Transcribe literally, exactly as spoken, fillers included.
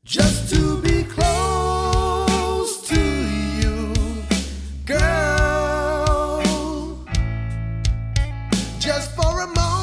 Just to be close to you, girl. Just for a moment.